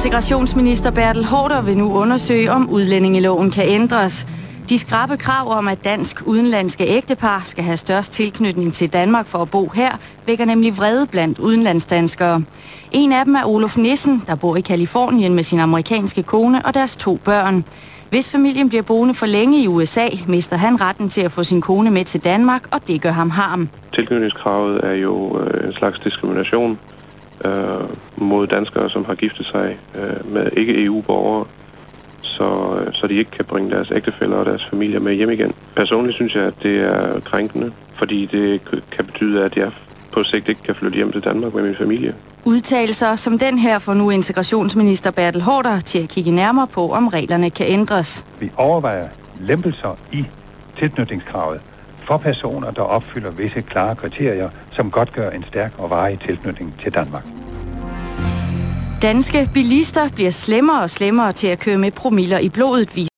Integrationsminister Bertel Haarder vil nu undersøge, om udlændingeloven kan ændres. De skrappe krav om, at dansk-udenlandske ægtepar skal have størst tilknytning til Danmark for at bo her, vækker nemlig vrede blandt udenlandsdanskere. En af dem er Olof Nissen, der bor i Californien med sin amerikanske kone og deres 2 børn. Hvis familien bliver boende for længe i USA, mister han retten til at få sin kone med til Danmark, og det gør ham harm. Tilknytningskravet er jo en slags diskrimination mod danskere, som har giftet sig med ikke-EU-borgere, så de ikke kan bringe deres ægtefæller og deres familier med hjem igen. Personligt synes jeg, at det er krænkende, fordi det kan betyde, at jeg på sigt ikke kan flytte hjem til Danmark med min familie. Udtalelser som den her får nu integrationsminister Bertel Haarder til at kigge nærmere på, om reglerne kan ændres. Vi overvejer lempelser i tilknytningskravet for personer, der opfylder visse klare kriterier, som godtgør en stærk og varig tilknytning til Danmark. Danske bilister bliver slemmere og slemmere til at køre med promiller i blodet,